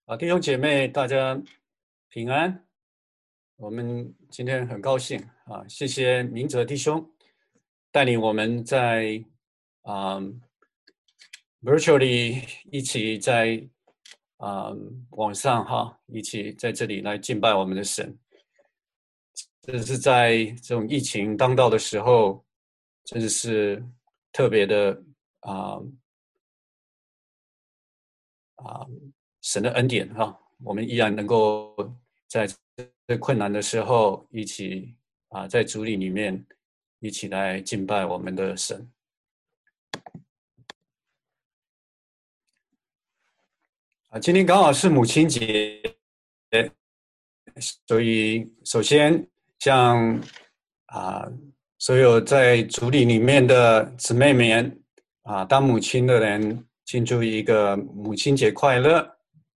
弟兄姐妹，大家平安。我们今天很高兴谢谢明哲弟兄带领我们在啊、virtually 一起在网上一起在这里来敬拜我们的神。这是在这种疫情当道的时候，真的是特别的啊神的恩典我们依然能够在最困难的时候一起在主里面一起来敬拜我们的神。今天刚好是母亲节，所以首先向所有在主里面的姊妹们当母亲的人庆祝一个母亲节快乐。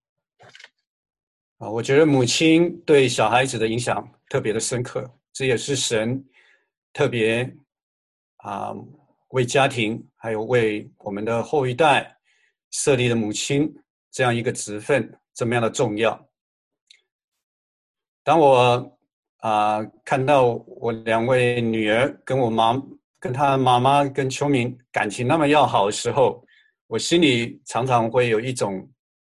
我觉得母亲对小孩子的影响特别的深刻，这也是神特别为家庭还有为我们的后一代设立的母亲这样一个职分这么样的重要。当我看到我两位女儿跟她妈妈跟秋明感情那么要好的时候，我心里常常会有一种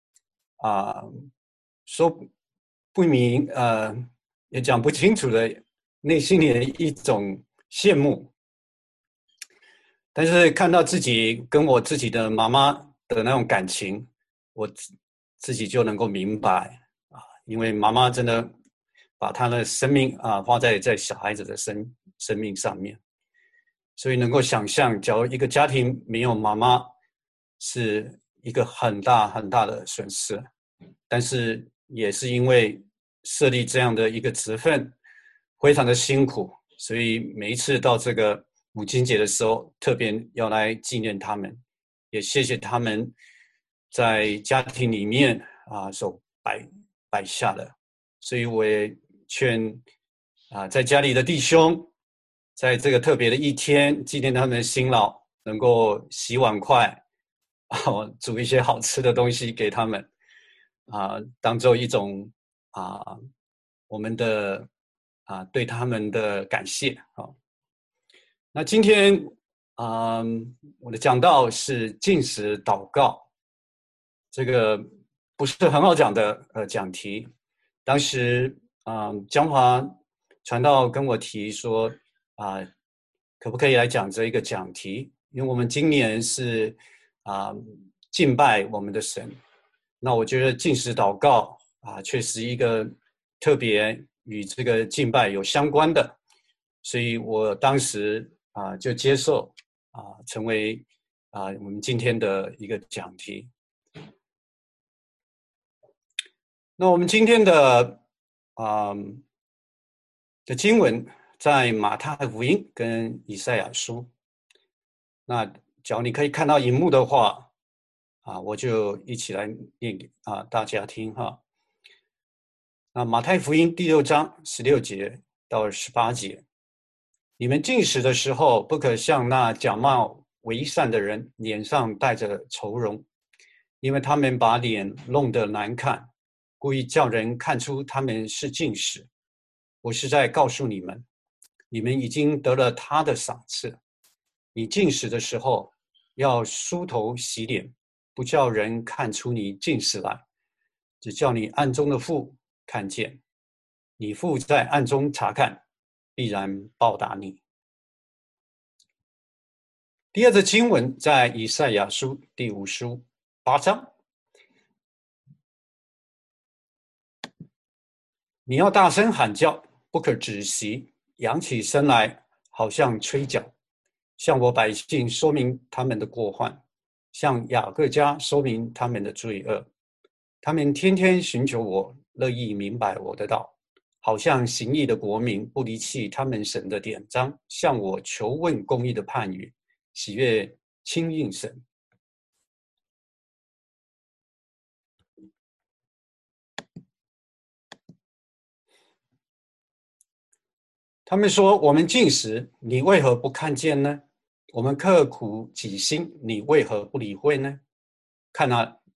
说不明也讲不清楚的内心里的一种羡慕。但是看到自己跟我自己的妈妈的那种感情，我自己就能够明白因为妈妈真的把她的生命花在小孩子的生命上面，所以能够想象，假如一个家庭没有妈妈，是一个很大很大的损失。但是也是因为设立这样的一个职分，非常的辛苦，所以每一次到这个母亲节的时候，特别要来纪念他们，也谢谢他们在家庭里面所摆下的。所以我也劝在家里的弟兄，在这个特别的一天纪念他们的辛劳，能够洗碗筷煮一些好吃的东西给他们当做一种我们的对他们的感谢那今天我的讲道是禁食祷告，这个不是很好讲的讲题。当时江华传道跟我提说可不可以来讲这一个讲题？因为我们今年是敬拜我们的神，那我觉得禁食祷告确实一个特别与这个敬拜有相关的，所以我当时就接受成为我们今天的一个讲题。那我们今天的经文在马太福音跟以赛亚书。那假如你可以看到荧幕的话我就一起来念给大家听那马太福音第6章16节到18节，你们进食的时候，不可像那假冒为善的人脸上带着愁容，因为他们把脸弄得难看，故意叫人看出他们是进食。我是在告诉你们，你们已经得了他的赏赐。你进食的时候，要梳头洗脸，不叫人看出你进食来，只叫你暗中的父看见。你父在暗中查看，必然报答你。第二则经文在以赛亚书第58章，你要大声喊叫，不可止息，扬起声来，好像吹角，向我百姓说明他们的过患，向雅各家说明他们的罪恶。他们天天寻求我，乐意明白我的道，好像行义的国民，不离弃他们神的典章，向我求问公义的判语，喜悦亲近神。他们说，我们禁食，你为何不看见呢？我们刻苦己心，你为何不理会呢？看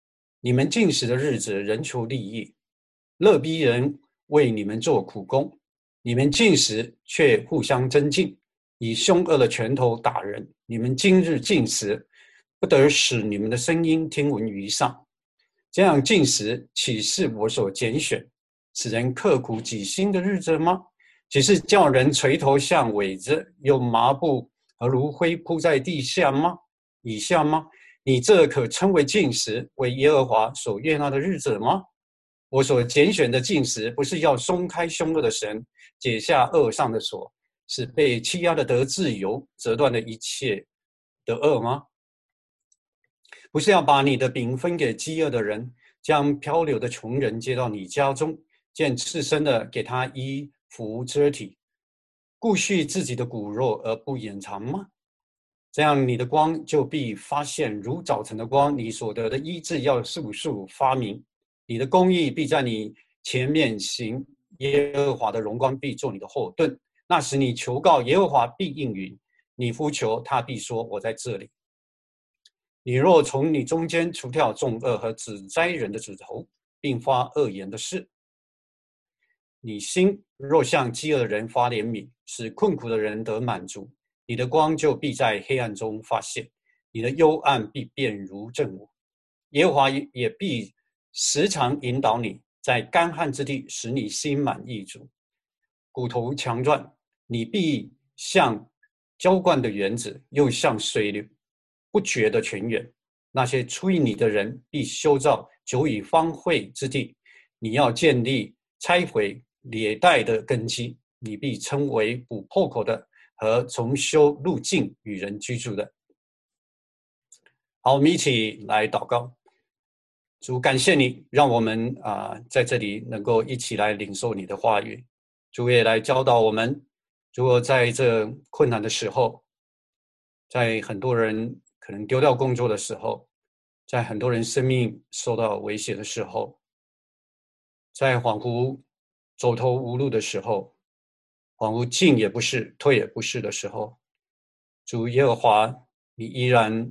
你们进食的日子，人求利益，勒逼人为你们做苦工。你们进食却互相争竞，以凶恶的拳头打人。你们今日进食，不得使你们的声音听闻于上。这样进食，岂是我所拣选，使人刻苦己心的日子吗？岂是叫人垂头像苇子，用麻布和炉灰铺在地下吗？以下吗？你这可称为进食，为耶和华所悦纳的日子吗？我所拣选的进食，不是要松开凶恶的绳，解下恶上的锁，使被欺压的得自由，折断了一切的恶吗？不是要把你的饼分给饥饿的人，将漂流的穷人接到你家中，见赤身的给他衣服遮体，顾恤自己的骨肉而不掩藏吗？这样你的光就必发现，如早晨的光，你所得的医治要速速发明。你的公义必在你前面行，耶和华的荣光必做你的后盾。那时你求告耶和华，必应允；你呼求，他必说：“我在这里。”你若从你中间除掉重恶和指摘人的指头，并发恶言的事，你心若向饥饿的人发怜悯，使困苦的人得满足，你的光就必在黑暗中发现，你的幽暗必变如正午。耶和华也必时常引导你，在干旱之地使你心满意足，骨头强壮。你必像浇灌的园子，又像水流不绝的泉源。那些出于你的人必修造久已荒废之地，你要建立拆毁裂带的根基，你必称为补破口的和重修路径与人居住的。好，我们一起来祷告。主，感谢你，让我们在这里能够一起来领受你的话语。主也来教导我们，如果在这困难的时候，在很多人可能丢掉工作的时候，在很多人生命受到威胁的时候，在恍惚走投无路的时候，恍惚进也不是，退也不是的时候，主耶和华，你依然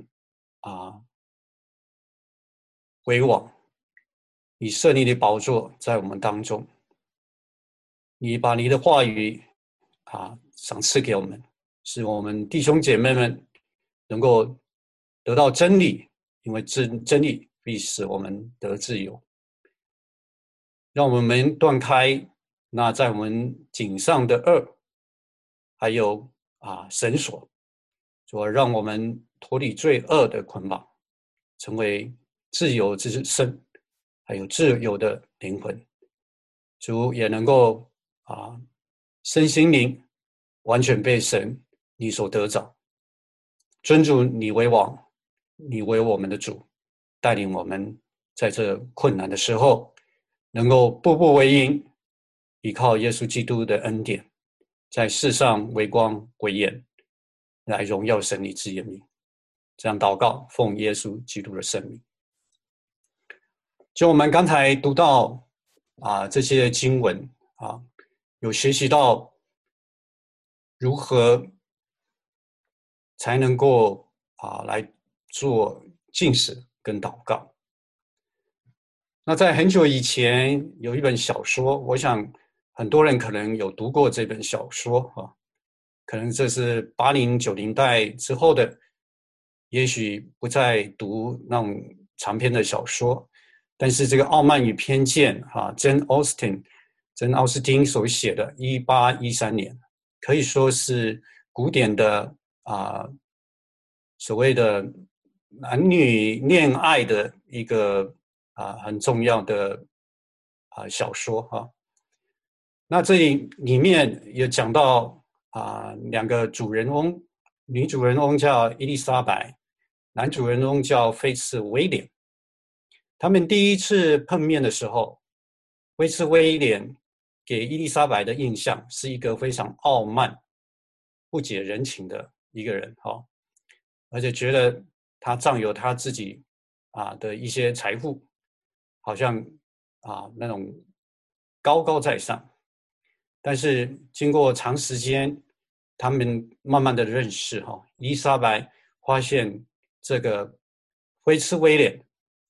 为王，你设立的宝座在我们当中，你把你的话语赏赐给我们，使我们弟兄姐妹们能够得到真理，因为真理必使我们得自由。让我们断开那在我们颈上的恶，还有绳索，主让我们脱离罪恶的捆绑，成为自由之身，还有自由的灵魂。主也能够身心灵完全被神你所得着，尊主你为王，你为我们的主，带领我们在这困难的时候，能够步步为营，依靠耶稣基督的恩典，在世上为光为盐，来荣耀神你之名。这样祷告，奉耶稣基督的圣名。就我们刚才读到这些经文有学习到如何才能够来做禁食跟祷告。那在很久以前有一本小说，我想很多人可能有读过这本小说可能这是80、90代之后的，也许不再读那种长篇的小说，但是这个《傲慢与偏见》珍奥斯汀所写的1813年，可以说是古典的所谓的男女恋爱的一个很重要的小说那这里面也讲到两个主人翁，女主人翁叫伊丽莎白，男主人翁叫菲茨威廉。他们第一次碰面的时候，菲茨威廉给伊丽莎白的印象是一个非常傲慢、不解人情的一个人而且觉得他占有他自己的一些财富，好像那种高高在上。但是经过长时间，他们慢慢的认识伊丽莎白发现这个菲茨威廉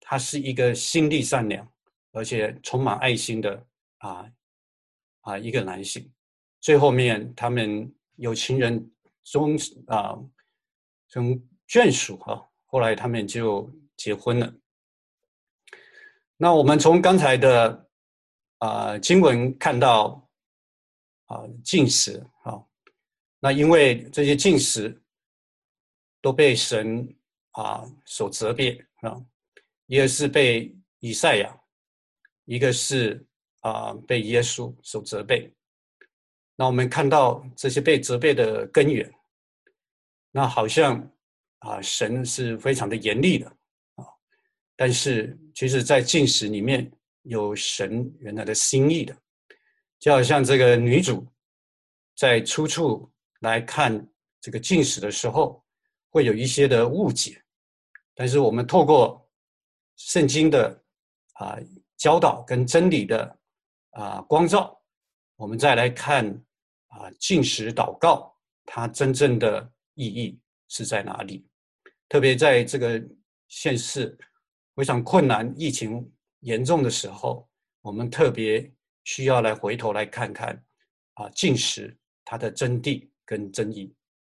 他是一个心地善良，而且充满爱心的一个男性。最后面他们有情人终眷属后来他们就结婚了。那我们从刚才的经文看到禁食那因为这些禁食都被神所责备一个是被以赛亚，一个是被耶稣所责备。那我们看到这些被责备的根源，那好像神是非常的严厉的但是其实在禁食里面有神原来的心意的，就好像这个女主在初处来看这个禁食的时候会有一些的误解，但是我们透过圣经的教导跟真理的光照，我们再来看禁食祷告它真正的意义是在哪里。特别在这个现世非常困难疫情严重的时候，我们特别需要来回头来看看禁食它的真谛跟真义。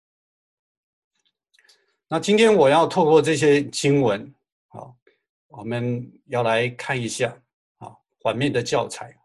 那今天我要透过这些经文我们要来看一下环面的教材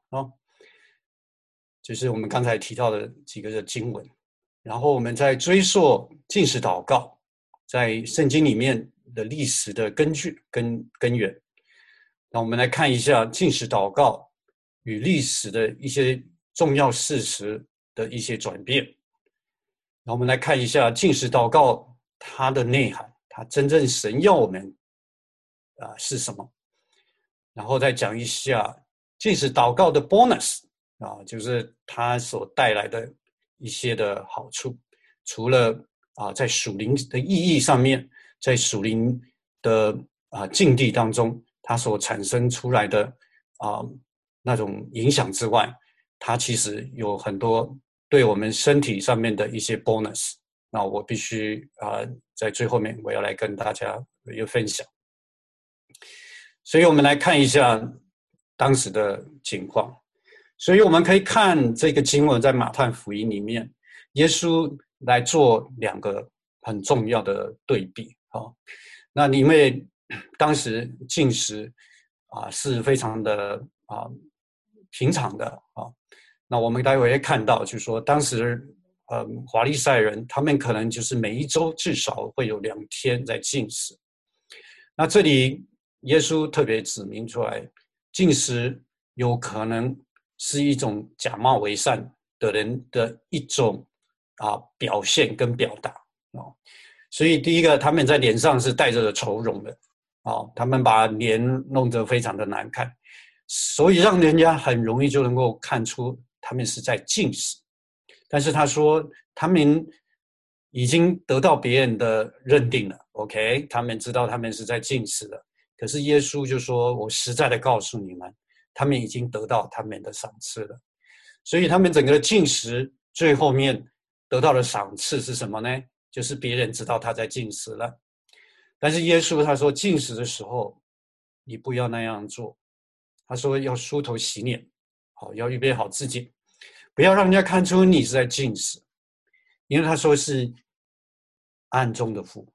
就是我们刚才提到的几个的经文，然后我们再追溯禁食祷告在圣经里面的历史的根据跟根源。那我们来看一下禁食祷告与历史的一些重要事实的一些转变。那我们来看一下禁食祷告它的内涵，它真正神要我们是什么，然后再讲一下禁食祷告的 bonus就是它所带来的一些的好处，除了在属灵的意义上面，在属灵的境地当中它所产生出来的那种影响之外，它其实有很多对我们身体上面的一些 bonus。那我必须在最后面我要来跟大家有分享。所以我们来看一下当时的情况。所以我们可以看这个经文在马太福音里面，耶稣来做两个很重要的对比那因为当时禁食是非常的平常的那我们待会会看到就是说当时法利赛人他们可能就是每一周至少会有2天在禁食。那这里耶稣特别指明出来，禁食有可能是一种假冒为善的人的一种表现跟表达所以第一个，他们在脸上是带着愁容的他们把脸弄得非常的难看，所以让人家很容易就能够看出他们是在禁食。但是他说他们已经得到别人的认定了 OK， 他们知道他们是在禁食了。可是耶稣就说，我实在的告诉你们，他们已经得到他们的赏赐了。所以他们整个禁食最后面得到的赏赐是什么呢？就是别人知道他在禁食了。但是耶稣他说禁食的时候你不要那样做，他说要梳头洗脸要预备好自己，不要让人家看出你是在禁食，因为他说是暗中的父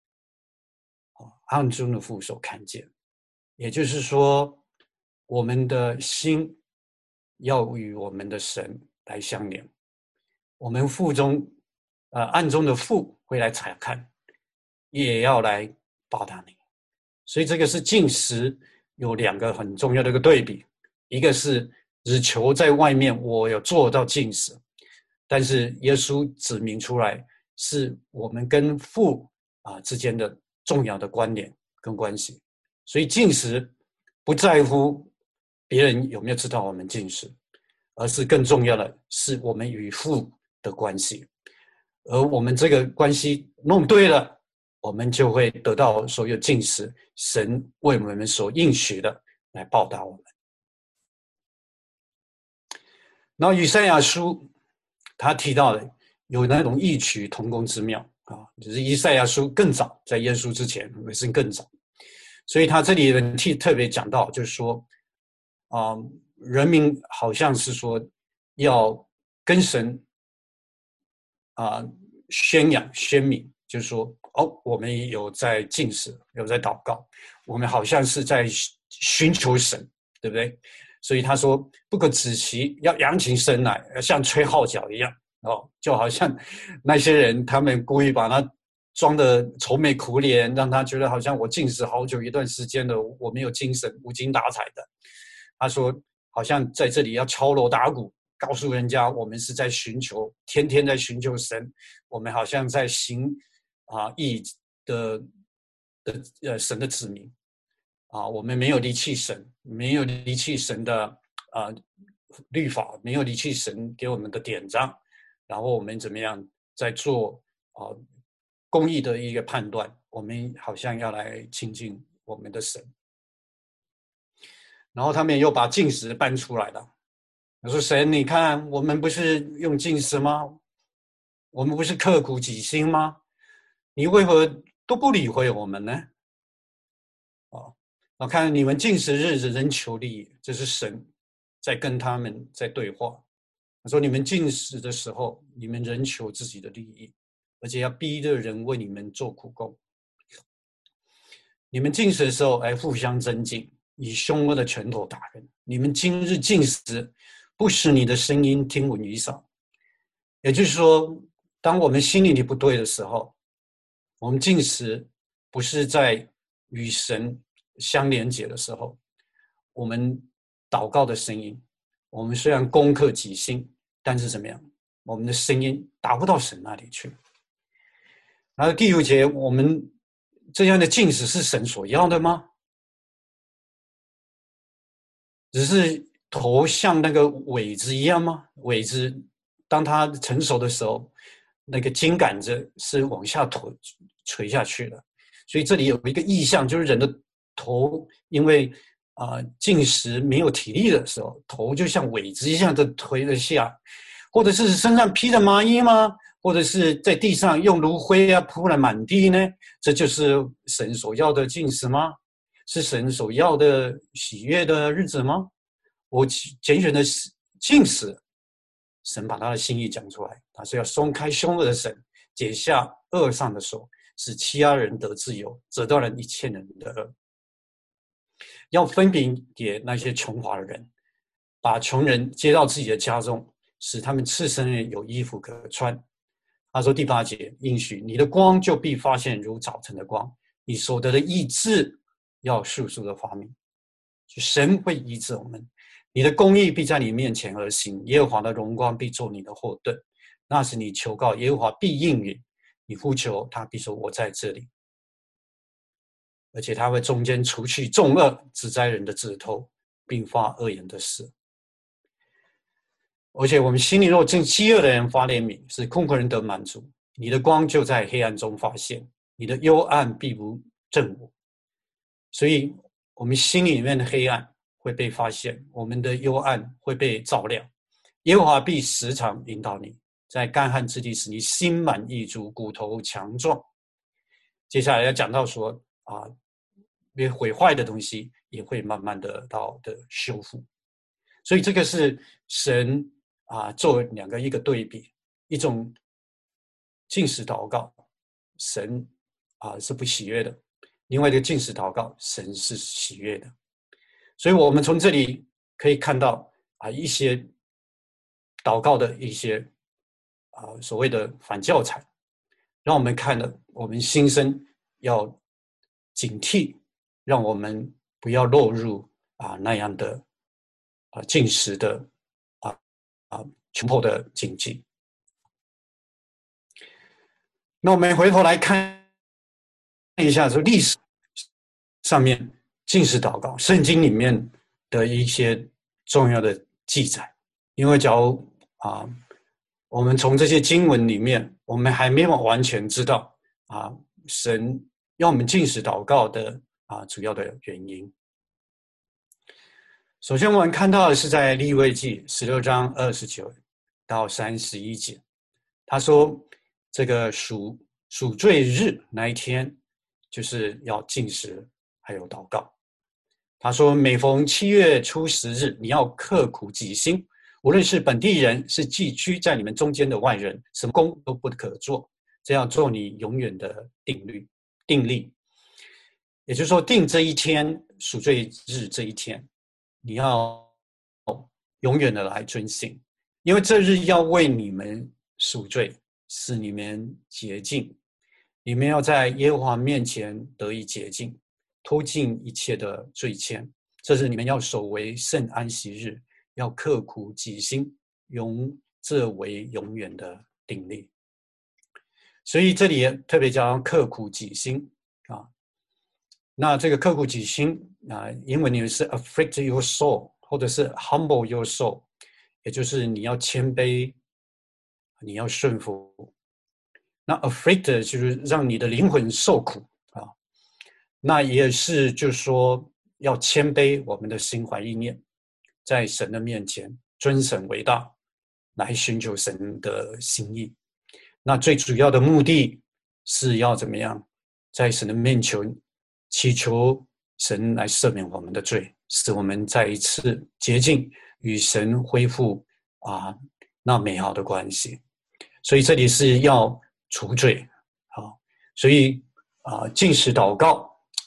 暗中的父所看见。也就是说我们的心要与我们的神来相连，我们腹中暗中的父会来查看，也要来报答你。所以这个是禁食有2个很重要的一个对比，一个是只求在外面我有做到禁食，但是耶稣指明出来是我们跟父之间的重要的关联跟关系。所以禁食不在乎别人有没有知道我们禁食，而是更重要的是我们与父的关系。而我们这个关系弄对了，我们就会得到所有禁食神为我们所应许的来报答我们。然后以赛亚书他提到的有那种异曲同工之妙就是以赛亚书更早，在耶稣之前也是更早。 所以他这里人特别讲到，就是说，人民好像是说要跟神宣扬宣明，就是说，我们有在禁食，有在祷告，我们好像是在寻求神，对不对？所以他说，不可止息，要扬起声来，像吹号角一样，就好像那些人他们故意把他装的愁眉苦脸，让他觉得好像我禁食好久一段时间了，我没有精神，无精打采的。他说，好像在这里要敲锣打鼓，告诉人家我们是在寻求，天天在寻求神，我们好像在行义的神的子民我们没有离弃神，没有离弃神的律法，没有离弃神给我们的典章，然后我们怎么样在做公义的一个判断，我们好像要来亲近我们的神。然后他们又把禁食搬出来了。我说神，你看我们不是用禁食吗？我们不是刻苦己心吗？你为何都不理会我们呢？我看你们禁食日子仍求利益，这是神在跟他们在对话。他说你们禁食的时候，你们仍求自己的利益，而且要逼着人为你们做苦工。你们禁食的时候，互相增进，以凶恶的拳头打人。你们今日禁食，不使你的声音听闻于上。也就是说，当我们心里不对的时候，我们禁食不是在与神相连接的时候，我们祷告的声音，我们虽然攻克己心，但是怎么样，我们的声音达不到神那里去。然后第五节，我们这样的禁食是神所要的吗？只是头像那个苇子一样吗？苇子当它成熟的时候，那个茎杆子是往下垂下去的。所以这里有一个意象，就是人的头因为进食没有体力的时候，头就像苇子一样的垂了下，或者是身上披着麻衣吗？或者是在地上用炉灰铺了满地呢？这就是神所要的禁食吗？是神所要的喜悦的日子吗？我拣选的禁食，神把他的心意讲出来，他是要松开凶恶的神，解下恶上的手，使欺压人得自由，折断人一切人的恶，要分饼给那些穷乏的人，把穷人接到自己的家中，使他们赤身有衣服可穿。他说第8节，应许你的光就必发现如早晨的光，你所得的医治要速速的发明。神会医治我们，你的公义必在你面前而行，耶和华的荣光必做你的后盾。那时你求告耶和华必应允，你呼求他必说我在这里。而且他会中间除去众恶，只摘人的指头，并发恶言的事。而且我们心里若正饥饿的人发怜悯，使困苦人得满足，你的光就在黑暗中发现，你的幽暗必不正我。所以我们心里面的黑暗会被发现，我们的幽暗会被照亮。耶和华必时常引导你，在干旱之地使你心满意足，骨头强壮。接下来要讲到说被毁坏的东西也会慢慢的修复。所以这个是神做两个一个对比，一种禁食祷告，神是不喜悦的；另外一个禁食祷告，神是喜悦的。所以我们从这里可以看到一些祷告的一些所谓的反教材，让我们看了我们心生要警惕，让我们不要落入那样的进食的穷迫的境界。那我们回头来看一下，说历史上面禁食祷告，圣经里面的一些重要的记载。因为假如我们从这些经文里面，我们还没有完全知道神要我们禁食祷告的主要的原因。首先我们看到的是在利未记16章29到31节，他说这个赎罪日那一天就是要禁食还有祷告。他说，每逢7月初10日，你要刻苦己心，无论是本地人，是寄居在你们中间的外人，什么工都不可做，这样做你永远的定力。也就是说，定这一天赎罪日这一天，你要永远的来遵行，因为这日要为你们赎罪，使你们洁净。你们要在耶和华面前得以洁净，脱尽一切的罪愆。这是你们要守为圣安息日，要刻苦己心，用这为永远的定力。所以这里特别讲刻苦己心啊。那这个刻苦己心啊，英文里面是 afflict your soul， 或者是 humble your soul， 也就是你要谦卑，你要顺服。那 afflict 就是让你的灵魂受苦啊，那也是就是说要谦卑我们的心怀意念，在神的面前尊神为大，来寻求神的心意。那最主要的目的是要怎么样，在神的面前祈求神来赦免我们的罪，使我们再一次洁净，与神恢复那美好的关系。所以这里是要除罪啊，所以禁食祷告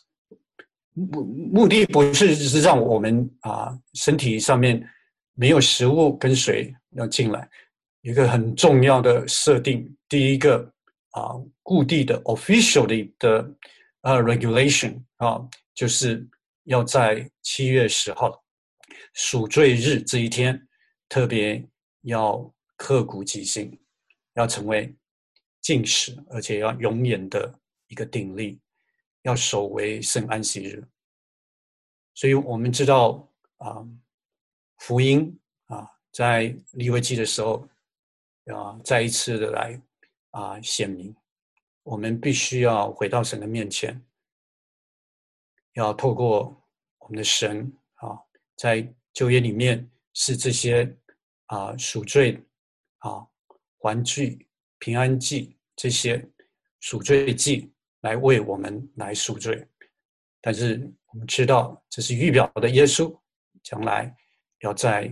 目的不是只是让我们身体上面没有食物跟水要进来，一个很重要的设定，第一个固定的 official 的regulation 就是要在7月10号赎罪日这一天，特别要刻苦己心，要成为禁食，而且要永远的一个定力，要守为圣安息日。所以我们知道福音在利未记的时候再一次的来显明，我们必须要回到神的面前，要透过我们的神在旧约里面是这些赎罪还祭、平安祭这些赎罪祭来为我们来赎罪。但是我们知道这是预表的耶稣将来要在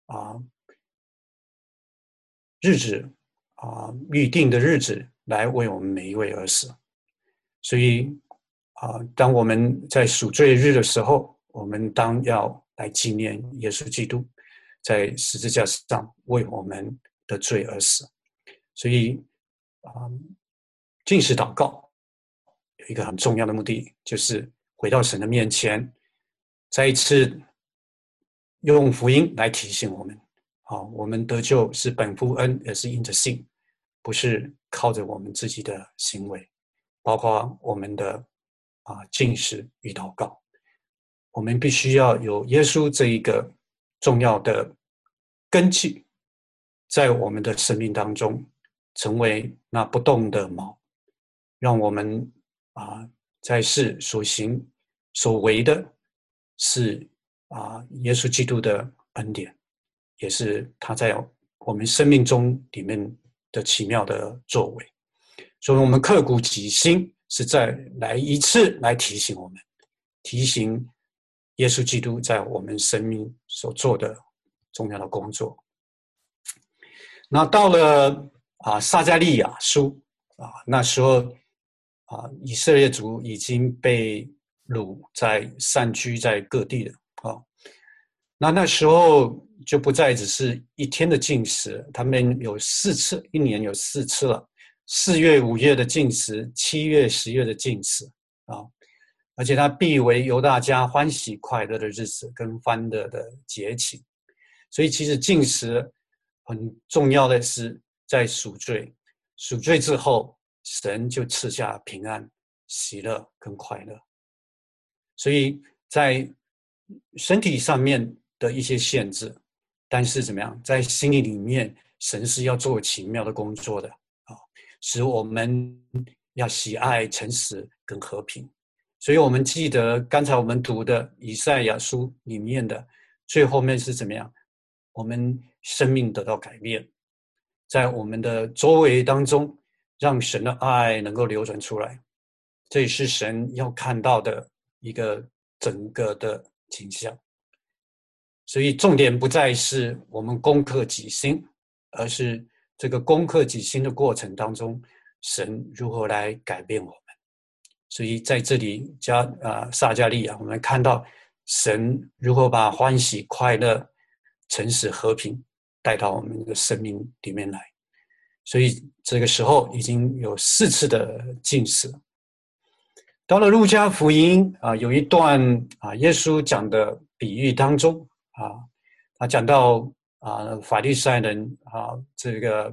日子预定的日子来为我们每一位而死。所以当我们在赎罪日的时候，我们当要来纪念耶稣基督在十字架上为我们的罪而死。所以禁食祷告有一个很重要的目的，就是回到神的面前，再一次用福音来提醒我们我们得救是本乎恩，也是因着信，不是靠着我们自己的行为，包括我们的禁食与祷告。我们必须要有耶稣这一个重要的根基在我们的生命当中，成为那不动的锚，让我们在世所行所为的是耶稣基督的恩典，也是他在我们生命中里面的奇妙的作为。所以我们刻苦己心是再来一次来提醒我们，提醒耶稣基督在我们生命所做的重要的工作。那到了撒迦利亚书那时候以色列族已经被掳散居在各地了那时候就不再只是一天的禁食，他们有4次，一年有4次了，4月、5月的禁食，7月、10月的禁食而且它必为犹大家欢喜快乐的日子跟欢乐的节期。所以其实禁食很重要的是在赎罪，赎罪之后神就赐下平安、喜乐跟快乐。所以在身体上面的一些限制，但是怎么样，在心里面神是要做奇妙的工作的使我们要喜爱诚实跟和平。所以我们记得刚才我们读的以赛亚书里面的最后面是怎么样，我们生命得到改变，在我们的周围当中让神的爱能够流转出来，这也是神要看到的一个整个的景象。所以重点不再是我们攻克己心，而是这个攻克己心的过程当中，神如何来改变我们。所以在这里撒迦利亚，我们看到神如何把欢喜、快乐、诚实、和平带到我们的生命里面来。所以这个时候已经有4次的禁食。到了路加福音有一段耶稣讲的比喻当中他讲到法利赛人这个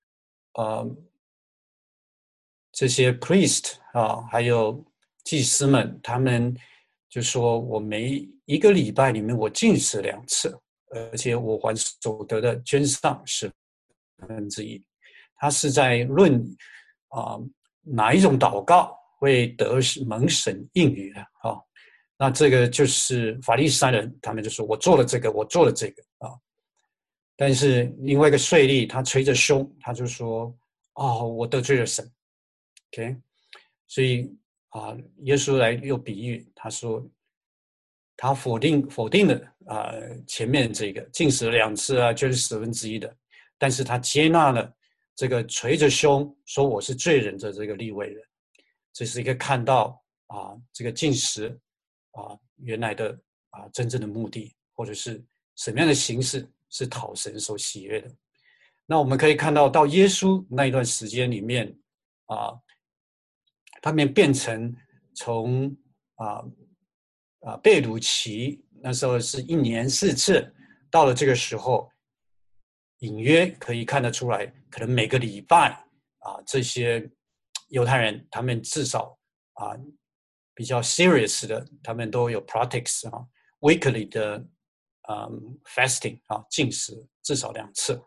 这些 priest 还有祭司们，他们就说我每一个礼拜里面我禁食2次，而且我还所得的捐上1/10。他是在论哪一种祷告会得蒙神应允的那这个就是法利赛人，他们就说我做了这个，我做了这个但是另外一个税吏，他捶着胸，他就说我得罪了神。OK， 所以耶稣来又比喻，他说他否定了前面这个禁食2次捐1/10的，但是他接纳了这个捶着胸说我是罪人的这个利未人。这是一个看到这个禁食原来的真正的目的，或者是什么样的形式是讨神所喜悦的。那我们可以看到耶稣那一段时间里面他们变成从贝鲁奇那时候是1年4次，到了这个时候隐约可以看得出来，可能每个礼拜这些犹太人他们至少比较 serious 的，他们都有 practice weekly 的fasting 禁食至少2次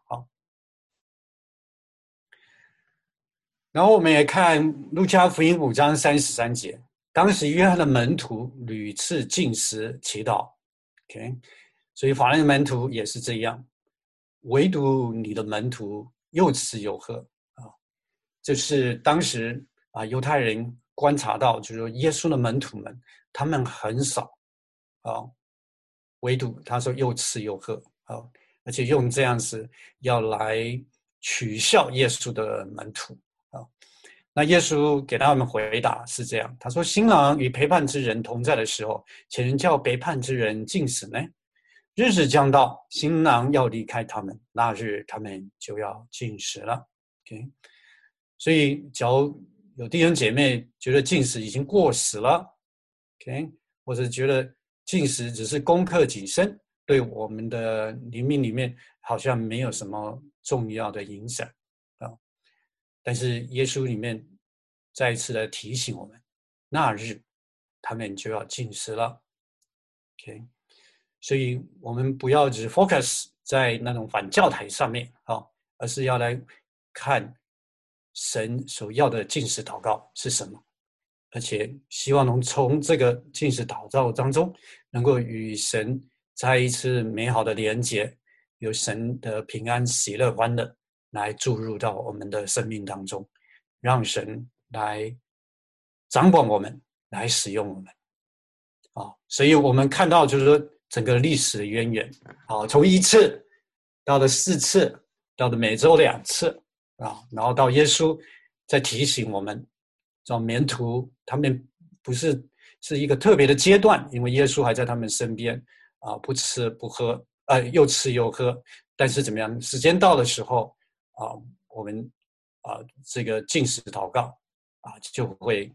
然后我们也看路加福音5章33节，当时约翰的门徒屡次禁食祈祷 ，OK， 所以法兰的门徒也是这样，唯独你的门徒又吃又喝就是当时犹太人观察到，就是说耶稣的门徒们他们很少唯独他说又吃又喝而且用这样子要来取笑耶稣的门徒那耶稣给他们回答是这样，他说新郎与陪伴之人同在的时候，且人叫陪伴之人禁食呢？日子将到，新郎要离开他们，那日他们就要禁食了。Okay？ 所以假如有弟兄姐妹觉得禁食已经过时了 ，OK， 或者觉得禁食只是攻克己身，对我们的灵命里面好像没有什么重要的影响但是耶稣里面再一次的提醒我们，那日他们就要禁食了。OK， 所以我们不要只 focus 在那种反教台上面而是要来看神所要的禁食祷告是什么，而且希望能从这个禁食祷告当中，能够与神再一次美好的连结，有神的平安、喜乐、欢乐来注入到我们的生命当中，让神来掌管我们，来使用我们所以我们看到就是说整个历史的渊源从1次到了4次，到了每周2次然后到耶稣在提醒我们，找门徒他们不是一个特别的阶段，因为耶稣还在他们身边不吃不喝又吃又喝，但是怎么样？时间到的时候我们这个禁食祷告就会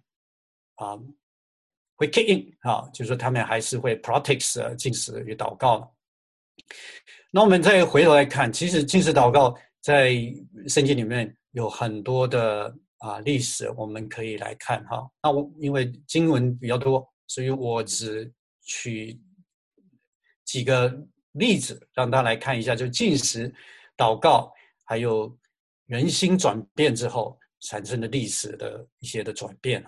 会 kick in 就是说他们还是会 practice 禁食与祷告。那我们再回头来看，其实禁食祷告在圣经里面有很多的历史，我们可以来看那因为经文比较多，所以我只取几个例子让大家来看一下，就禁食祷告还有人心转变之后产生的历史的一些的转变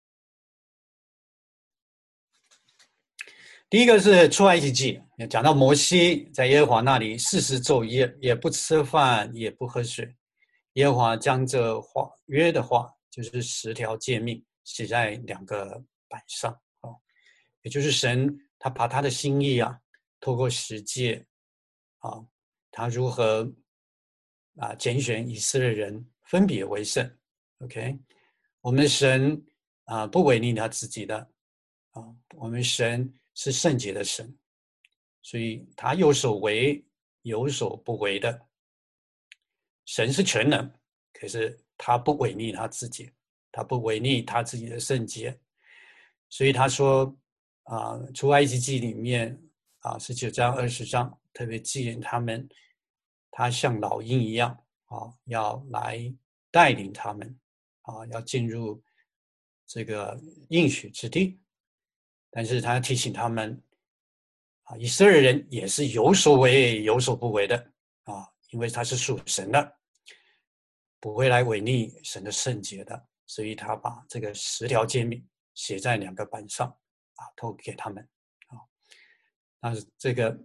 第一个是出埃及记，讲到摩西在耶和华那里40昼夜，也不吃饭，也不喝水。耶和华将这约的话，就是10条诫命，写在2个板上也就是神他把他的心意啊，透过十诫啊，他如何拣选以色列人分别为圣。OK， 我们的神不违逆他自己的我们神是圣洁的神，所以他有所为有所不为的。神是全能，可是他不违逆他自己，他不违逆他自己的圣洁。所以他说出埃及记里面19章20章特别记念他们，他像老鹰一样要来带领他们要进入这个应许之地。但是他提醒他们以色列人也是有所为有所不为的因为他是属神的，不会来违逆神的圣洁的，所以他把这个10条诫命写在2个板上投给他们那这个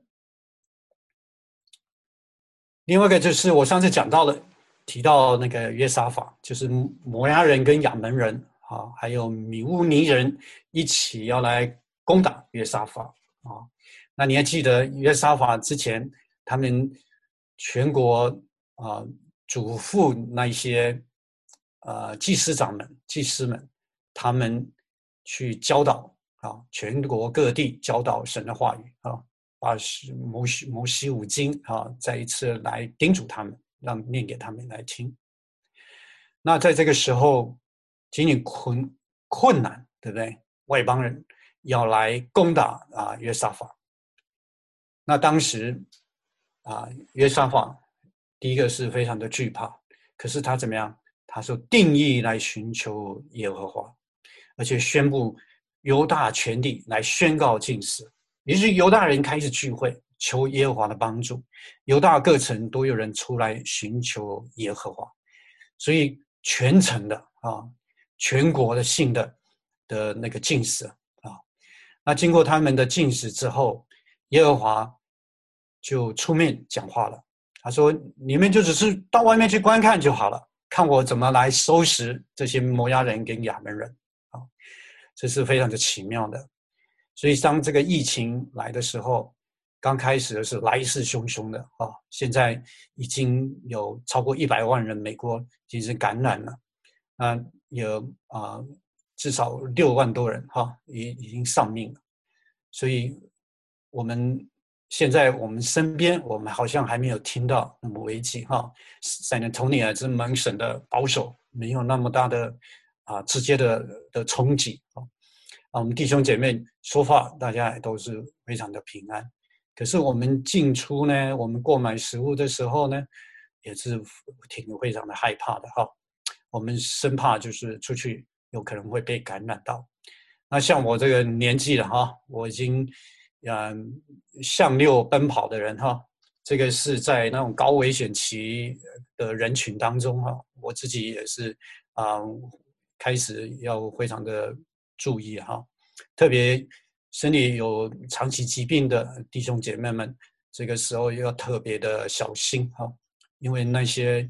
另外一个就是我上次讲到了，提到那个约沙法，就是摩押人跟亚门人还有米乌尼人一起要来攻打约沙法那你还记得约沙法之前他们全国嘱咐那一些祭司长们、祭司们，他们去教导全国各地教导神的话语把摩西五经再一次来叮嘱他们，让念给他们来听。那在这个时候，经历困难，对不对？外邦人要来攻打约沙法。那当时约沙法第一个是非常的惧怕，可是他怎么样？他说定义来寻求耶和华，而且宣布犹大全地来宣告禁食。于是犹大人开始聚会，求耶和华的帮助。犹大各城都有人出来寻求耶和华，所以全城的全国的信的那个禁食那经过他们的禁食之后，耶和华就出面讲话了。他说：“你们就只是到外面去观看就好了，看我怎么来收拾这些摩押人跟亚门人这是非常的奇妙的。所以当这个疫情来的时候，刚开始的是来势汹汹的现在已经有超过100万人，美国已经是感染了，有至少6万多人已经丧命了。所以我们现在我们身边，我们好像还没有听到那么危急San Antonio 这蒙省的保守，没有那么大的直接的冲击我们弟兄姐妹说话，大家也都是非常的平安。可是我们进出呢，我们购买食物的时候呢，也是非常的害怕的我们生怕就是出去有可能会被感染到。那像我这个年纪了我已经向右奔跑的人这个是在那种高危险期的人群当中我自己也是开始要非常的注意特别身体有长期疾病的弟兄姐妹们，这个时候要特别的小心因为那些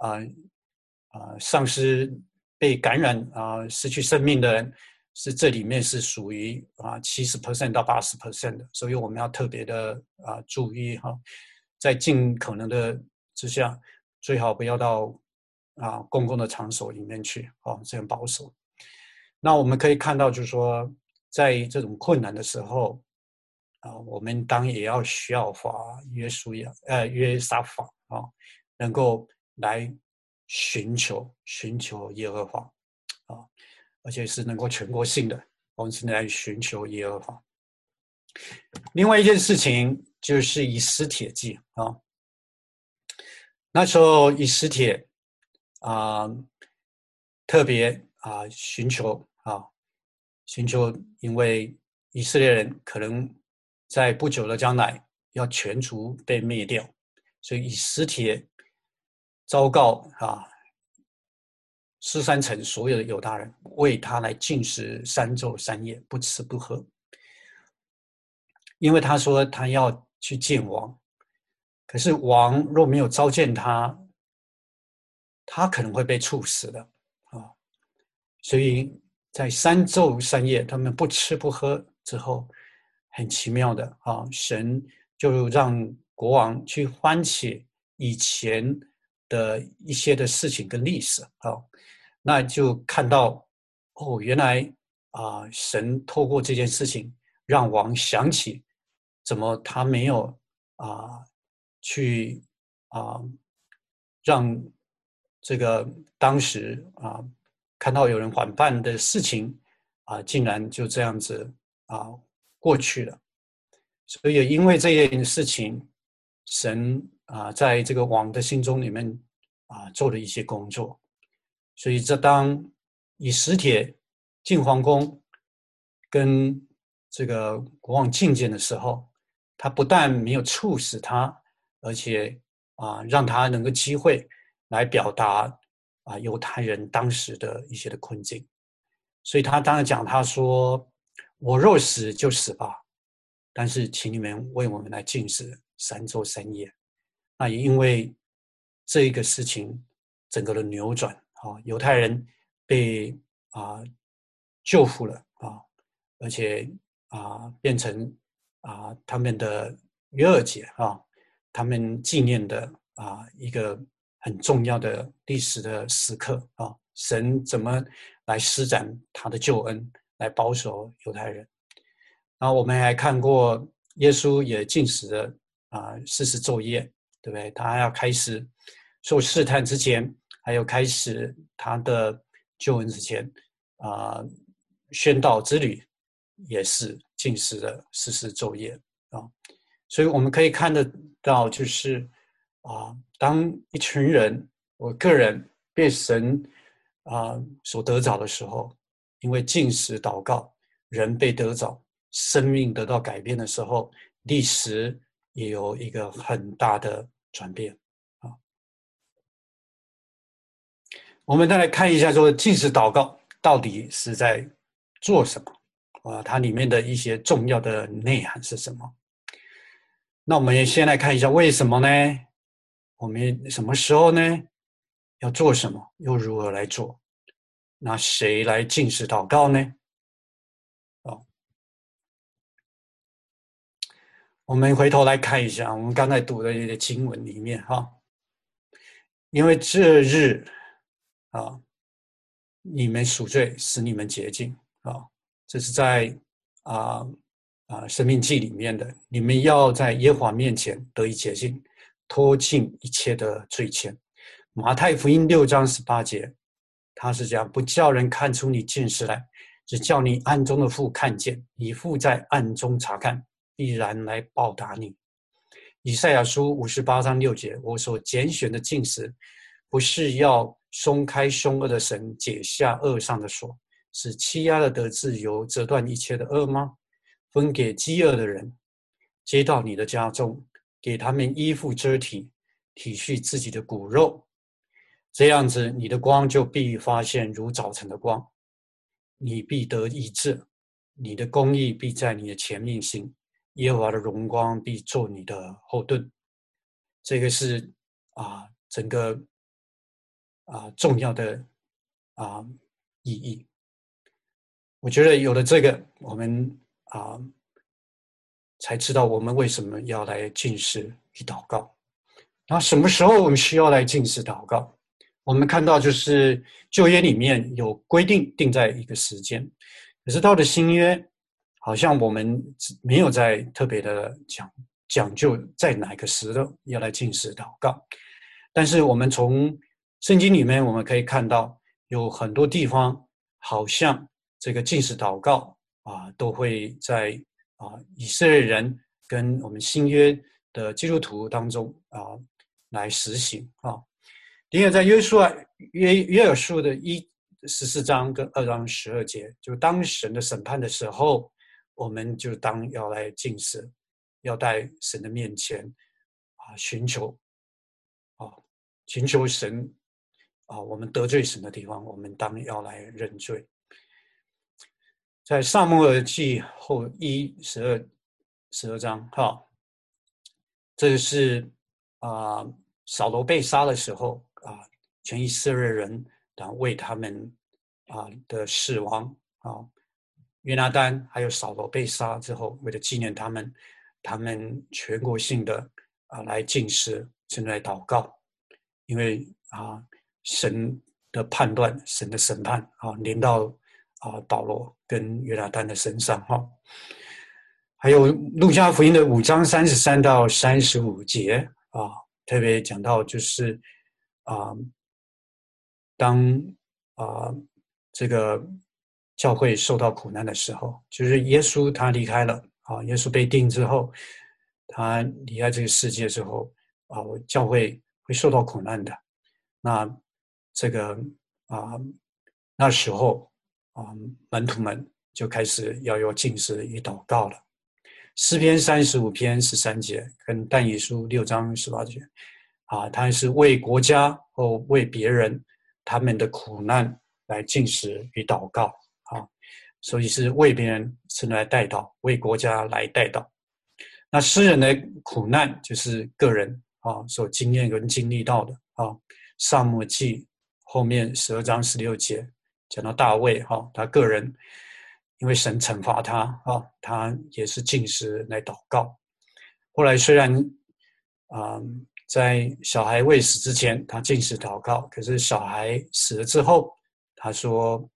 丧失被感染失去生命的人，是这里面是属于70% 到80% 的，所以我们要特别的注意在尽可能的之下，最好不要到公共的场所里面去这样保守。那我们可以看到，就是说，在这种困难的时候我们当然也要效法约沙法能够来寻求耶和华而且是能够全国性的，我们是来寻求耶和华。另外一件事情就是以斯帖记那时候以斯帖特别寻求因为以色列人可能在不久的将来要全族被灭掉，所以以斯帖昭告13城所有的犹大人为他来禁食3昼3夜，不吃不喝，因为他说他要去见王，可是王若没有召见他，他可能会被处死的所以在3昼3夜他们不吃不喝， 之后，很奇妙的神就让国王去欢起以前的一些的事情跟历史那就看到原来神透过这件事情让王想起怎么他没有去让这个当时看到有人反叛的事情竟然就这样子过去了。所以也因为这件事情，神在这个王的心中里面做了一些工作。所以当以实帖进皇宫跟这个国王觐见的时候，他不但没有处死他，而且让他能够机会来表达犹太人当时的一些的困境。所以他当然讲，他说：“我若死就死吧，但是请你们为我们来禁食3周3夜。”那也因为这一个事情，整个的扭转犹太人被救赎了而且变成他们的约珥节他们纪念的一个很重要的历史的时刻神怎么来施展他的救恩来保守犹太人。然后我们还看过耶稣也禁食了40昼夜，对不对？他要开始受试探之前，还有开始他的救恩之前宣道之旅也是禁食了40昼夜所以我们可以看得到，就是当一群人，我个人被神所得着的时候，因为禁食祷告，人被得着，生命得到改变的时候，历史也有一个很大的转变我们再来看一下，说禁食祷告到底是在做什么它里面的一些重要的内涵是什么？那我们也先来看一下为什么呢？我们什么时候呢？要做什么？又如何来做？那谁来禁食祷告呢？我们回头来看一下，我们刚才读的一些经文里面因为这日你们赎罪，使你们洁净这是在生命记里面的，你们要在耶和华面前得以洁净，脱尽一切的罪愆。马太福音6章18节，他是讲不叫人看出你近视来，只叫你暗中的父看见，你父在暗中查看，必然来报答你。以赛亚书58章6节，我所拣选的禁食，不是要松开凶恶的绳，解下恶上的锁，使欺压的得自由，折断一切的恶吗？分给饥饿的人，接到你的家中，给他们衣服遮体，体恤自己的骨肉，这样子你的光就必发现如早晨的光，你必得医治，你的公义必在你的前面行，耶和华的荣光必做你的后盾。这个是整个重要的意义。我觉得有了这个，我们才知道我们为什么要来禁食与祷告。然后什么时候我们需要来禁食祷告？我们看到就是旧约里面有规定定在一个时间，可是到了新约，好像我们没有在特别的讲究在哪个时候要来禁食祷告。但是我们从圣经里面我们可以看到，有很多地方好像这个禁食祷告都会在以色列人跟我们新约的基督徒当中来实行第二，在约珥书的14章跟2章12节，就当神的审判的时候，我们就当要来禁食，要在神的面前寻求神我们得罪神的地方，我们当要来认罪。在撒母耳记后12章这个是扫罗被杀的时候全以色列人为他们的死亡约拿单还有扫罗被杀之后，为了纪念他们，他们全国性的来禁食，甚至来祷告，因为神的判断，神的审判临到保罗跟约拿单的身上还有路加福音的5章33到35节特别讲到就是当这个教会受到苦难的时候，就是耶稣他离开了耶稣被定之后，他离开这个世界之后教会会受到苦难的。那这个那时候门徒们就开始要有禁食与祷告了。诗篇35篇13节跟但以书6章18节他是为国家或为别人他们的苦难来禁食与祷告所以是为别人是来代祷，为国家来代祷。那诗人的苦难就是个人所经验跟经历到的撒母耳记后面12章16节讲到大卫他个人因为神惩罚他他也是禁食来祷告。后来虽然在小孩未死之前他禁食祷告，可是小孩死了之后他说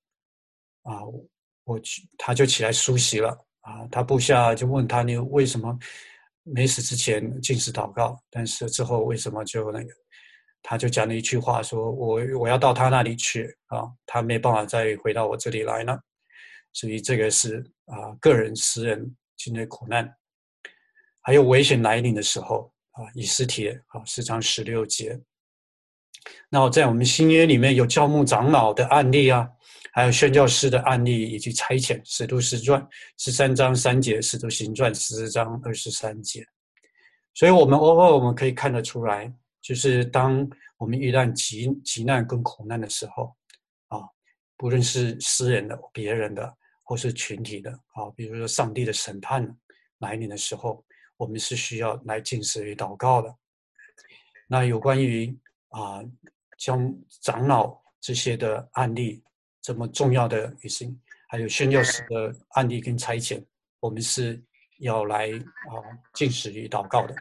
他就起来梳洗了他部下就问他，你为什么没死之前禁食祷告，但是之后为什么就那个，他就讲了一句话说我要到他那里去他没办法再回到我这里来了。所以这个是个人私人经历苦难。还有危险来临的时候以斯帖4章16节。那在我们新约里面有教牧长老的案例还有宣教师的案例，以及差遣使徒行传13章3节，使徒行传14章23节。所以我们可以看得出来，就是当我们遇到急难跟苦难的时候不论是私人的、别人的或是群体的比如说上帝的审判来临的时候，我们是需要来禁食与祷告的。那有关于将长老这些的案例这么重要的事情，还有宣教士的案例跟差遣，我们是要来禁食与祷告的。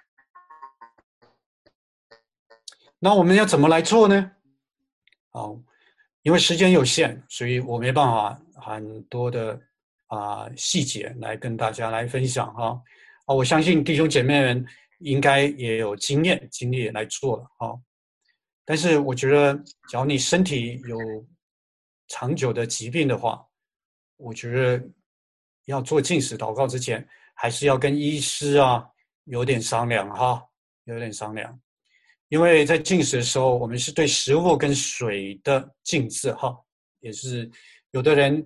那我们要怎么来做呢？因为时间有限，所以我没办法很多的细节来跟大家来分享我相信弟兄姐妹们应该也有经历来做了但是我觉得，假如你身体有长久的疾病的话，我觉得要做禁食祷告之前，还是要跟医师有点商量有点商量。因为在禁食的时候，我们是对食物跟水的禁止也是有的人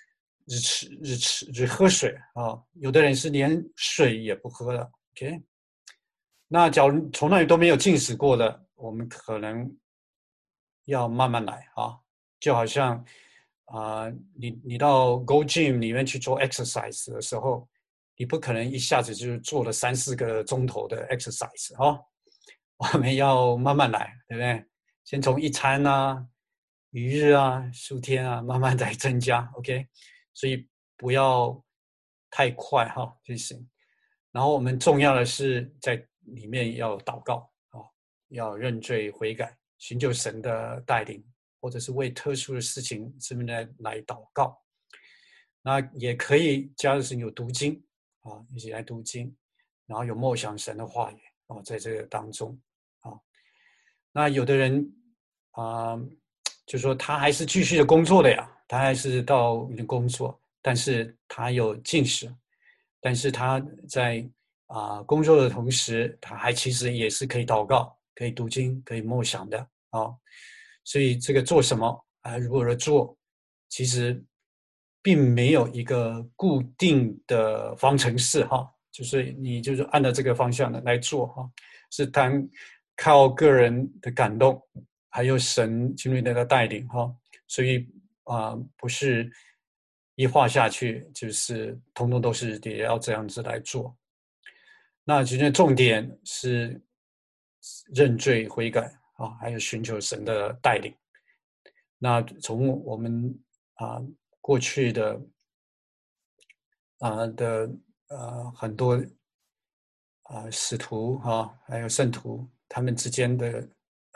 只喝水有的人是连水也不喝的。OK， 那假如从那里都没有禁食过的，我们可能要慢慢来就好像你到 Go Gym 里面去做 exercise 的时候，你不可能一下子就做了3-4个钟头的 exercise我们要慢慢来，对不对？先从一餐一日数天慢慢再增加 OK， 所以不要太快就行。然后我们重要的是在里面要祷告要认罪悔改，寻求神的带领，或者是为特殊的事情这边来祷告。那也可以加入神有读经一起来读经，然后有默想神的话语在这个当中那有的人就说他还是继续的工作的呀，他还是到工作，但是他有禁食，但是他在工作的同时，他还其实也是可以祷告，可以读经，可以默想的所以这个做什么如何做，其实并没有一个固定的方程式就是你就是按照这个方向的来做是靠个人的感动，还有神经历的带领所以不是一画下去就是通通都是也要这样子来做。那其实重点是认罪悔改还有寻求神的带领。那从我们过去的的很多使徒还有圣徒他们之间的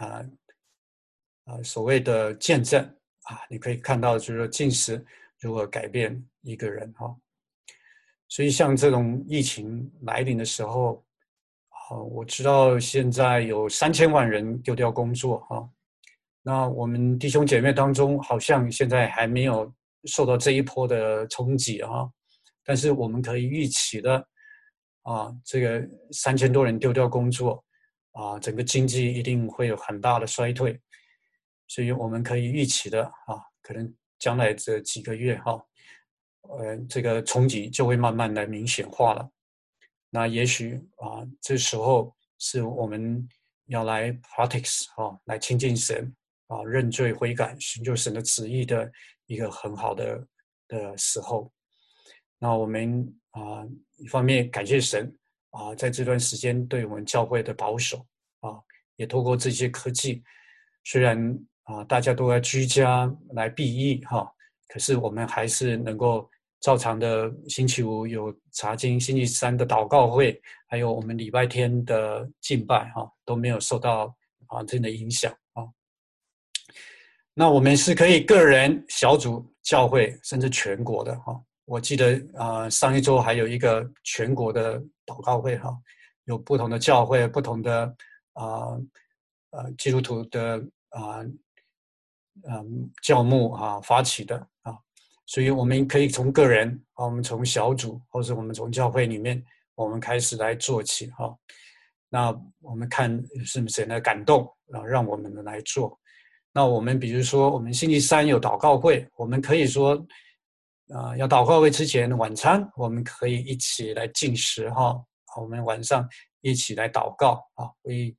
所谓的见证你可以看到就是说禁食如何改变一个人所以像这种疫情来临的时候我知道现在有3000万人丢掉工作那我们弟兄姐妹当中好像现在还没有受到这一波的冲击但是我们可以预期的这个3000多人丢掉工作整个经济一定会有很大的衰退，所以我们可以预期的可能将来这几个月这个冲击就会慢慢的明显化了。那也许这时候是我们要来 practice 来亲近神认罪悔改，寻求神的旨意的一个很好的时候。那我们一方面感谢神在这段时间对我们教会的保守也透过这些科技，虽然大家都在居家来避疫可是我们还是能够照常的星期五有查经，星期三的祷告会，还有我们礼拜天的敬拜都没有受到这样的影响那我们是可以个人、小组、教会，甚至全国的我记得上一周还有一个全国的祷告会有不同的教会、不同的基督徒的教牧发起的所以我们可以从个人我们从小组，或者我们从教会里面，我们开始来做起那我们看是不是神的感动让我们来做。那我们比如说我们星期三有祷告会，我们可以说要祷告会之前晚餐我们可以一起来禁食我们晚上一起来祷告为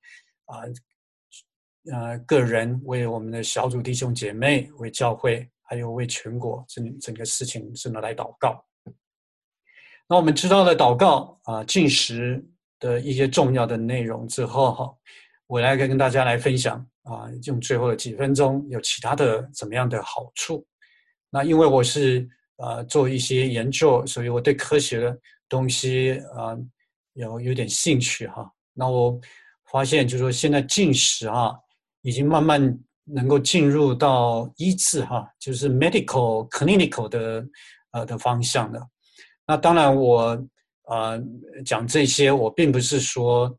个人，为我们的小组弟兄姐妹，为教会，还有为全国整个事情是来祷告。那我们知道了祷告禁食的一些重要的内容之后我来跟大家来分享用最后的几分钟有其他的怎么样的好处。那因为我是做一些研究，所以我对科学的东西有点兴趣那我发现就是说现在禁食已经慢慢能够进入到医治就是 medical clinical 的方向的。那当然我讲这些我并不是说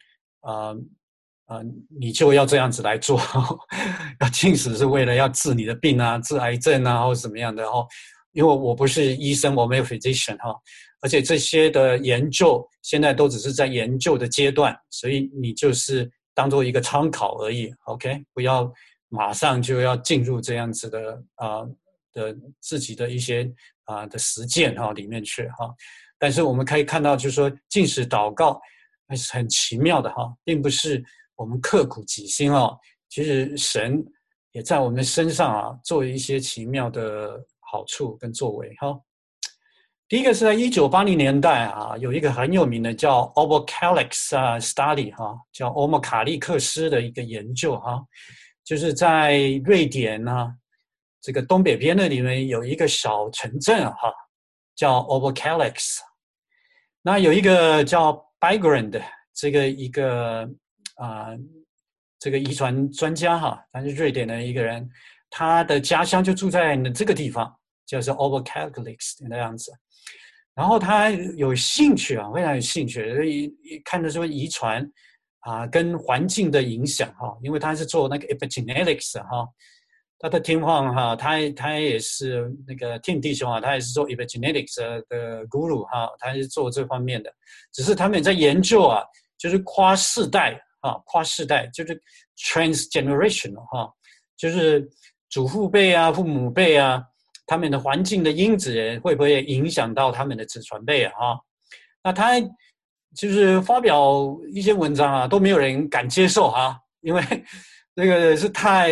你就要这样子来做要禁食是为了要治你的病治癌症或怎么样的因为我不是医生，我没有 physician 而且这些的研究现在都只是在研究的阶段，所以你就是当做一个参考而已 OK， 不要马上就要进入这样子的自己的一些的实践里面去但是我们可以看到就是说禁食祷告是很奇妙的并不是我们刻苦己心其实神也在我们身上做一些奇妙的好处跟作为第一个是在1980年代有一个很有名的叫 Oberkalix study 叫欧莫卡利克斯的一个研究就是在瑞典这个东北边的里面有一个小城镇叫 Oberkalix， 那有一个叫 Bygrand 这个一个这个遗传专家他是瑞典的一个人，他的家乡就住在这个地方，就是 Oberkalix 那样子。然后他有兴趣非常有兴趣，看的说遗传跟环境的影响因为他是做那个 epigenetics 他的听话他也是那个 Tim 弟兄他也是做 epigenetics 的 guru 他是做这方面的，只是他们在研究就是跨世代就是 transgenerational 就是祖父辈父母辈他们的环境的因子会不会影响到他们的子传辈那他就是发表一些文章都没有人敢接受因为这个是太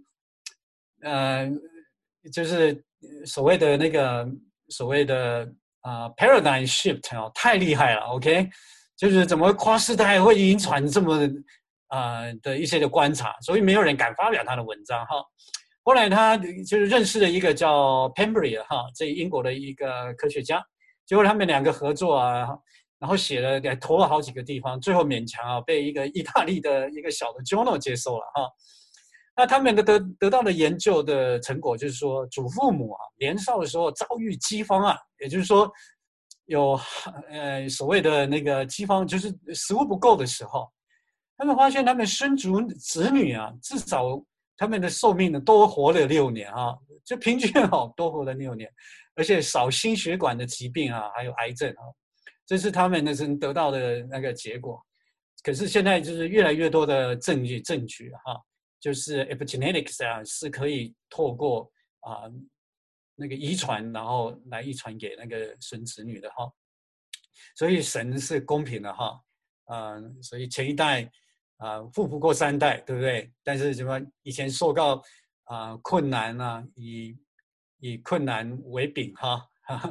就是所谓的那个所谓的paradigm shift 太厉害了 OK， 就是怎么跨世代会遗传这么的一些的观察，所以没有人敢发表他的文章后来他就是认识了一个叫 Pembrey 这英国的一个科学家， 结果他们两个合作啊，然后投了好几个地方，最后勉强啊被一个意大利的一个小的 journal 接收了哈。那他们得到的研究的成果就是说，祖父母啊年少的时候遭遇饥荒啊，也就是说有所谓的那个饥荒，就是食物不够的时候，他们发现他们生族子女啊，至少他们的寿命呢多活了6年啊，就平均多活了6年，而且少心血管的疾病啊，还有癌症啊，这是他们得到的那个结果。可是现在就是越来越多的证据哈。就是 epigenetics 啊，是可以透过那个遗传，然后来遗传给那个孙子女的哈。所以神是公平的哈，所以前一代富不过3代，对不对？但是什么以前受到困难啊，以困难为饼哈，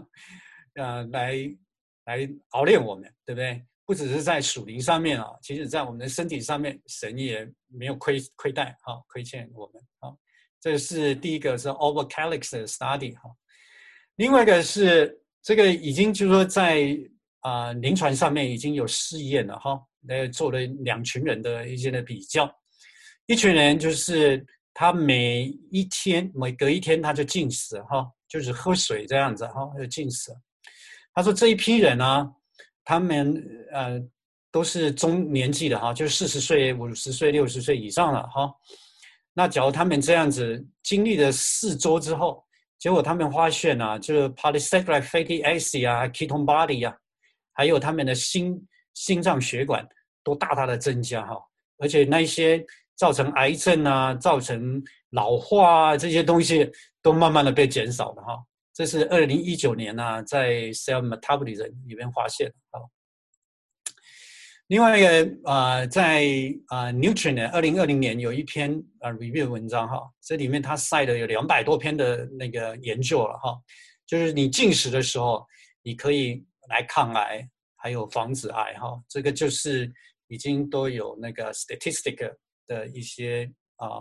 来熬练我们，对不对？不只是在属灵上面啊，其实在我们的身体上面，神也没有亏待哈，亏欠我们啊。这是第一个是 Over Calyx 的 study 哈，另外一个是这个已经就是说在临床上面已经有试验了哈，做了2群人的一些的比较，一群人就是他每隔一天他就禁食哈，就是喝水这样子哈，就禁食。他说这一批人呢，他们都是中年纪的哈，就是40岁、50岁、60岁以上了哈。那假如他们这样子经历了4周之后，结果他们发现啊，就是 polysaccharide fatty acid 啊、ketone body 啊，还有他们的心脏血管都大大的增加哈，而且那一些造成癌症啊、造成老化啊这些东西都慢慢的被减少了哈。这是2019年啊，在 Cell Metabolism 里面发现啊。另外一个在Nutrient 2020年有一篇review 文章哈，这里面他晒的有200多篇的那个研究了哈，就是你进食的时候，你可以来抗癌，还有防止癌哈，这个就是已经都有那个 statistic 的一些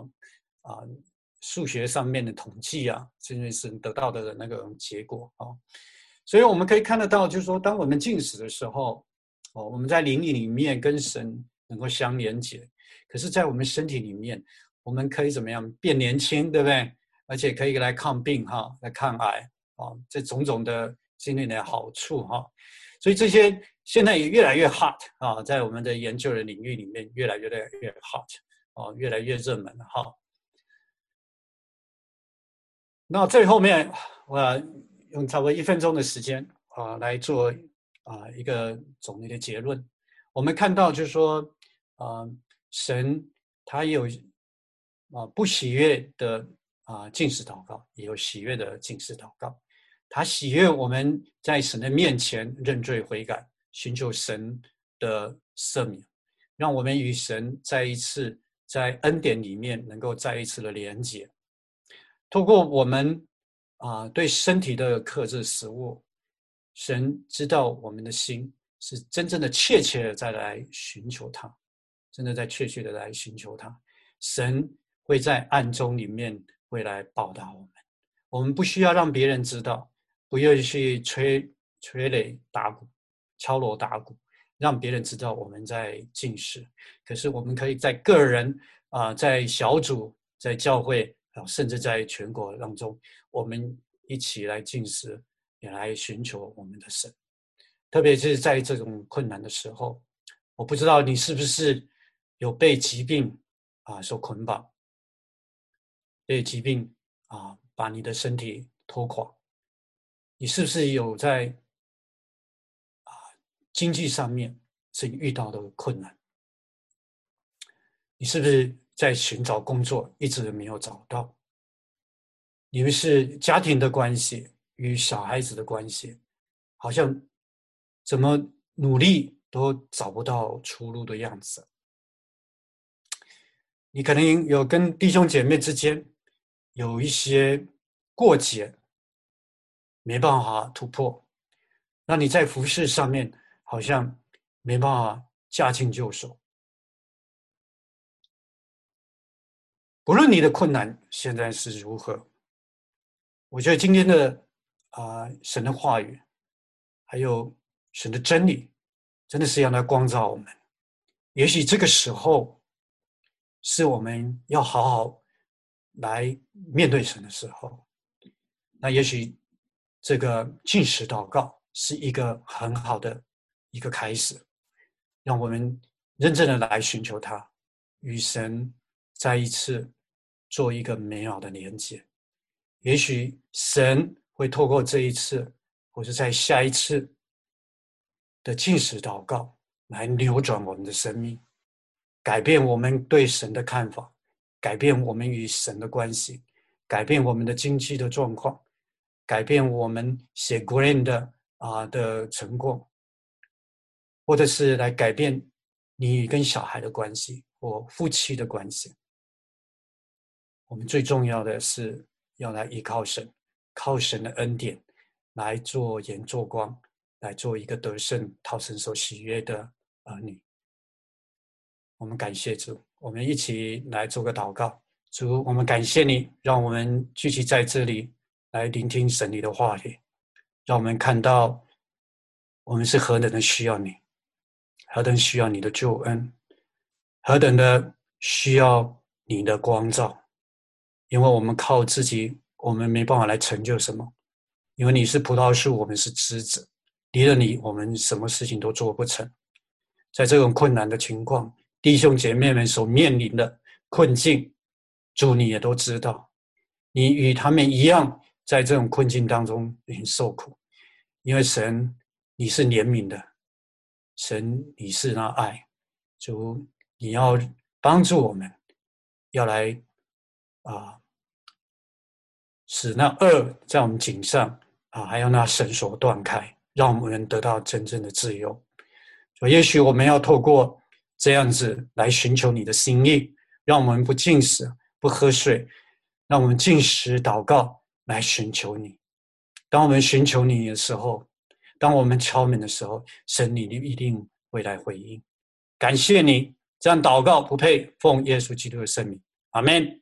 数学上面的统计啊，甚至是得到的那个结果啊，所以我们可以看得到，就是说当我们进食的时候。我们在灵里面跟神能够相连接，可是，在我们身体里面，我们可以怎么样变年轻，对不对？而且可以来抗病哈，来抗癌这种种的心理的好处哈。所以这些现在也越来越 hot 啊，在我们的研究的领域里面越来越 hot 越来越热门了哈。那最后面我用差不多1分钟的时间来做一个总的结论。我们看到就是说神他有不喜悦的禁食祷告，也有喜悦的禁食祷告。他喜悦我们在神的面前认罪悔改，寻求神的赦免，让我们与神再一次在恩典里面能够再一次的连结。透过我们对身体的克制食物，神知道我们的心是真正的切切的再来寻求他，真的在确切的来寻求他。神会在暗中里面会来报答我们，我们不需要让别人知道，不要去吹擂打鼓、敲锣打鼓，让别人知道我们在禁食。可是我们可以在个人在小组、在教会甚至在全国当中，我们一起来禁食，也来寻求我们的神。特别是在这种困难的时候，我不知道你是不是有被疾病所捆绑，被疾病把你的身体拖垮。你是不是有在经济上面是遇到的困难？你是不是在寻找工作，一直没有找到？你们是家庭的关系与小孩子的关系，好像怎么努力都找不到出路的样子。你可能有跟弟兄姐妹之间有一些过节，没办法突破，那你在服事上面好像没办法驾轻就熟。不论你的困难现在是如何，我觉得今天的神的话语还有神的真理，真的是要来光照我们。也许这个时候是我们要好好来面对神的时候。那也许这个禁食祷告是一个很好的一个开始，让我们认真的来寻求他，与神再一次做一个美好的连接。也许神会透过这一次，或者在下一次的禁食祷告，来扭转我们的生命，改变我们对神的看法，改变我们与神的关系，改变我们的经济的状况，改变我们写 grant 的成果，或者是来改变你跟小孩的关系或夫妻的关系。我们最重要的是要来依靠神，靠神的恩典来做盐做光，来做一个得胜讨神所喜悦的儿女。我们感谢主，我们一起来做个祷告。主，我们感谢你，让我们聚集在这里来聆听神你的话语，让我们看到我们是何等的需要你，何等需要你的救恩，何等的需要你的光照。因为我们靠自己，我们没办法来成就什么。因为你是葡萄树，我们是枝子，离了你，我们什么事情都做不成。在这种困难的情况，弟兄姐妹们所面临的困境，主你也都知道，你与他们一样，在这种困境当中已经受苦。因为神你是怜悯的，神你是那爱，主你要帮助我们，要来使那恶在我们颈上还有那绳索断开，让我们得到真正的自由。也许我们要透过这样子来寻求你的心意，让我们不进食不喝水，让我们进食祷告来寻求你。当我们寻求你的时候，当我们敲门的时候，神你一定会来回应。感谢你，这样祷告不配，奉耶稣基督的圣名，阿们。